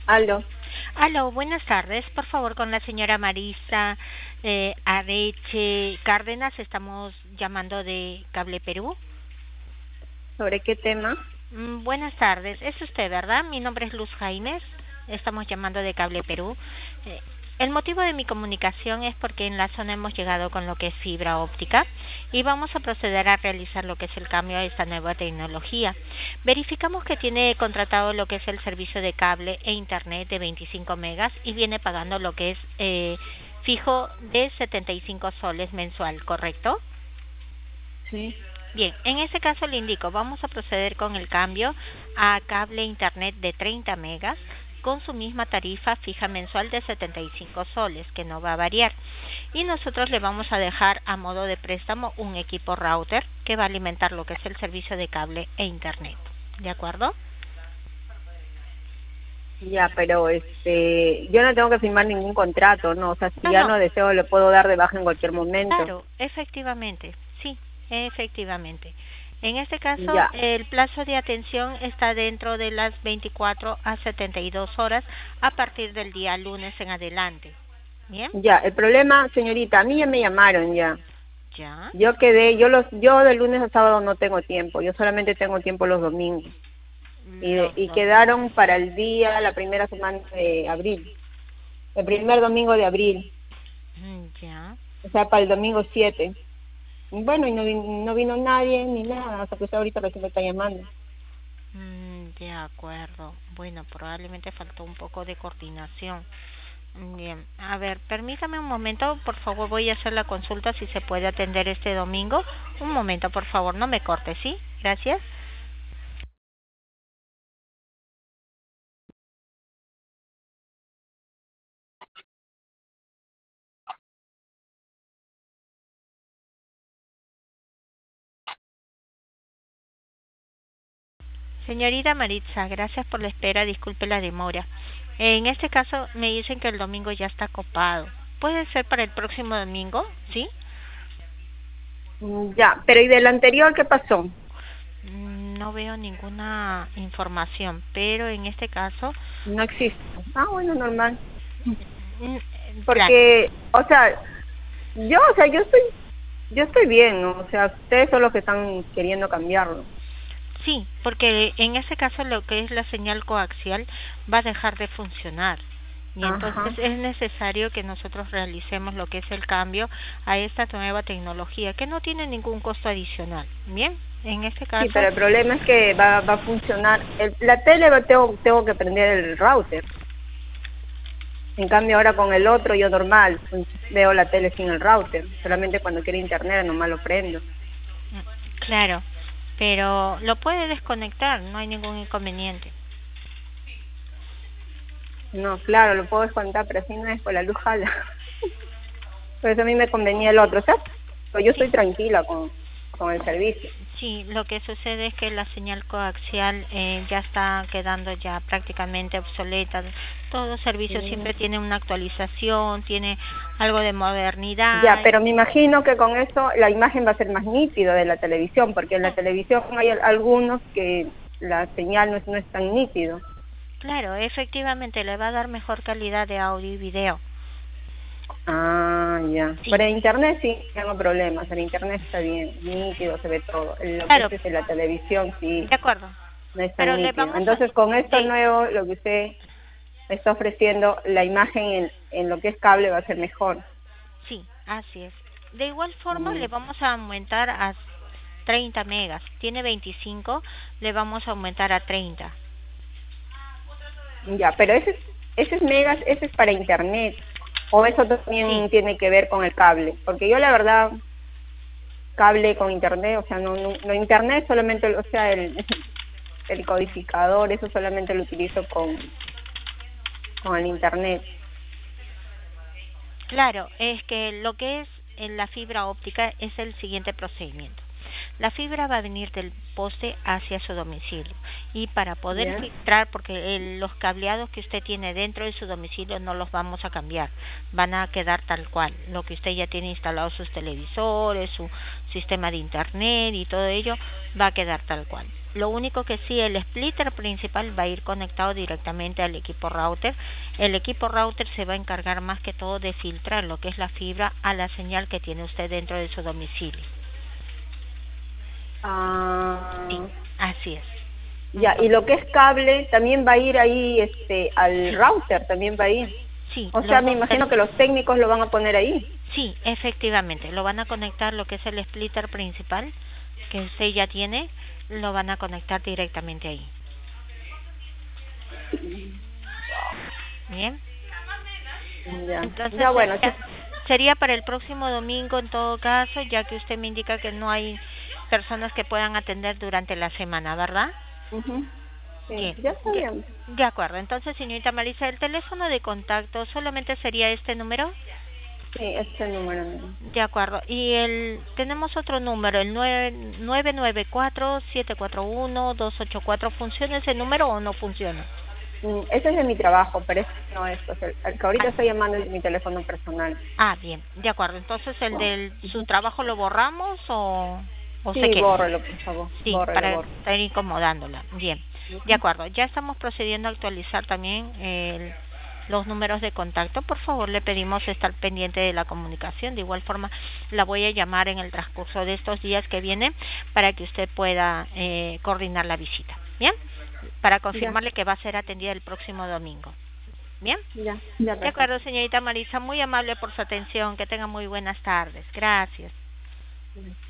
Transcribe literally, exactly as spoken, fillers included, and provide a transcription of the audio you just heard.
Aló. Aló, buenas tardes. Por favor, con la señora Marisa eh, Areche Cárdenas. Estamos llamando de Cable Perú. ¿Sobre qué tema? Mm, buenas tardes. Es usted, ¿verdad? Mi nombre es Luz Jaimes. Estamos llamando de Cable Perú. Eh, el motivo de mi comunicación es porque en la zona hemos llegado con lo que es fibra óptica y vamos a proceder a realizar lo que es el cambio a esta nueva tecnología. Verificamos que tiene contratado lo que es el servicio de cable e internet de veinticinco megas y viene pagando lo que es eh, fijo de setenta y cinco soles mensual, ¿correcto? Sí. Bien, en este caso le indico, vamos a proceder con el cambio a cable internet de treinta megas con su misma tarifa fija mensual de setenta y cinco soles, que no va a variar. Y nosotros le vamos a dejar a modo de préstamo un equipo router que va a alimentar lo que es el servicio de cable e internet. ¿De acuerdo? Ya, pero este, yo no tengo que firmar ningún contrato, ¿no? O sea, si No, ya no, no deseo, le puedo dar de baja en cualquier momento. claro, efectivamente, sí, efectivamente. En este caso, Ya, el plazo de atención está dentro de las veinticuatro a setenta y dos horas a partir del día lunes en adelante. ¿Bien? ya. El problema, señorita, a mí ya me llamaron ya. Ya. Yo quedé, yo los, yo de lunes a sábado no tengo tiempo. Yo solamente tengo tiempo los domingos. Y, Los y domingos. quedaron para el día, la primera semana de abril. El primer domingo de abril. Mm, ya. O sea, para el domingo siete. Bueno, y no, vin- no vino nadie ni nada, hasta que usted ahorita recién me está llamando. Mm, de acuerdo. Bueno, probablemente faltó un poco de coordinación. Bien, a ver, permítame un momento, por favor, voy a hacer la consulta si se puede atender este domingo. Un momento, por favor, no me corte, ¿sí? Gracias. Señorita Maritza, gracias por la espera, disculpe la demora. En este caso me dicen que el domingo ya está copado. ¿Puede ser para el próximo domingo? ¿Sí? Mm, ya, pero ¿y del anterior qué pasó? Mm, No veo ninguna información, pero en este caso, No existe. Ah, bueno, normal. mm, claro, Porque, o sea, yo, o sea, yo estoy, yo estoy bien, ¿no? O sea, ustedes son los que están queriendo cambiarlo. sí, porque en este caso lo que es la señal coaxial va a dejar de funcionar. Y entonces Ajá. es necesario que nosotros realicemos lo que es el cambio a esta nueva tecnología, que no tiene ningún costo adicional. Bien, en este Sí, caso, pero el problema es que va, va a funcionar. El, la tele va- tengo, tengo que prender el router. En cambio, ahora con el otro, yo normal, pues, veo la tele sin el router. Solamente cuando quiero internet, nomás lo prendo. mm, claro, pero lo puede desconectar, no hay ningún inconveniente. No, claro, lo puedo descontar, pero así no es, por la luz jala. Por eso a mí me convenía el otro. O sea, pues yo Sí, estoy tranquila con, con el servicio. sí, lo que sucede es que la señal coaxial eh, ya está quedando ya prácticamente obsoleta. Todo servicio Mm. siempre tiene una actualización, tiene algo de Ya, modernidad. pero me imagino que con eso la imagen va a ser más nítida de la televisión, porque en la Oh, televisión hay al- algunos que la señal no es, no es tan nítido. claro, efectivamente le va a dar mejor calidad de audio y video. Ah, ya. Sí, Pero en internet sí tengo problemas. En internet está bien, nítido, se ve todo. En lo que es claro, desde la televisión sí de acuerdo. no es tan Pero le nítido. vamos a... Entonces, con esto de- nuevo, lo que usted me está ofreciendo, la imagen en, en lo que es cable va a ser mejor. sí, así es. De igual forma Mm. le vamos a aumentar a treinta megas. Tiene veinticinco, le vamos a aumentar a treinta. Ya, pero ese es, ese es megas, ese es para internet. O eso Sí, también tiene que ver con el cable. Porque yo la verdad, cable con internet, o sea, no, no, no internet solamente, o sea, el, el codificador, eso solamente lo utilizo con, con el internet. claro, es que lo que es en la fibra óptica es el siguiente procedimiento. La fibra va a venir del poste hacia su domicilio y para poder ¿Ya? filtrar, porque el- los cableados que usted tiene dentro de su domicilio no los vamos a cambiar, van a quedar tal cual. Lo que usted ya tiene instalado, sus televisores, su sistema de internet y todo ello, va a quedar tal cual. Lo único que sí, el splitter principal va a ir conectado directamente al equipo router. El equipo router se va a encargar más que todo de filtrar lo que es la fibra a la señal que tiene usted dentro de su domicilio. Ah, Sí, así es. ya, y lo que es cable también va a ir ahí este al Sí, router, también va a ir. sí, O sea, los me dos imagino tel- que los técnicos lo van a poner ahí. sí, efectivamente, lo van a conectar lo que es el splitter principal que usted ya tiene, lo van a conectar directamente ahí. Bien. Ya, Entonces ya bueno, sí. sería, sería para el próximo domingo en todo caso, ya que usted me indica que no hay personas que puedan atender durante la semana, ¿verdad? Ujú. Sí, Bien, ya está ya- bien. de acuerdo. Entonces, señorita Marisa, el teléfono de contacto solamente sería este número. Sí, este número mismo. De acuerdo. Y el tenemos otro número, el nueve nueve nueve cuatro siete cuatro uno dos ocho cuatro. ¿Funciona ese número o no funciona? Mm, ese es de mi trabajo, pero este no es, pues el, el que ahorita Ah, estoy llamando es de mi teléfono personal. ah, bien, de acuerdo. Entonces, ¿el del su trabajo lo borramos o, o se Sí, queda? bórrelo, por favor, Sí, bórrelo, para bórrelo. estar incomodándola. Bien, de Ujú. acuerdo. Ya estamos procediendo a actualizar también el- los números de contacto. Por favor, le pedimos estar pendiente de la comunicación. De igual forma, la voy a llamar en el transcurso de estos días que vienen para que usted pueda eh, coordinar la visita. Bien, para Ya, confirmarle que va a ser atendida el próximo domingo. Bien, ya, ya, de perfecto. acuerdo, señorita Marisa. Muy amable por su atención. Que tenga muy buenas tardes. Gracias.